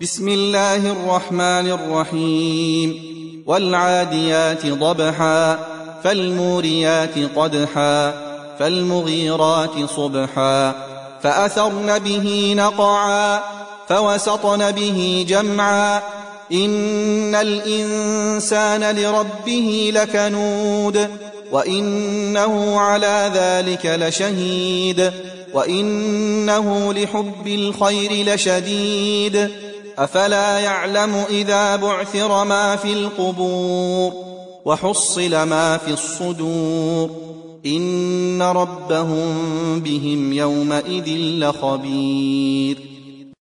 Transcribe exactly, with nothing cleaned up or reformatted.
بسم الله الرحمن الرحيم والعاديات ضبحا فالموريات قدحا فالمغيرات صبحا فأثرن به نقعا فوسطن به جمعا إن الإنسان لربه لكنود وإنه على ذلك لشهيد وإنه لحب الخير لشديد أفلا يعلم إذا بعثر ما في القبور وحصل ما في الصدور إن ربهم بهم يومئذ لخبير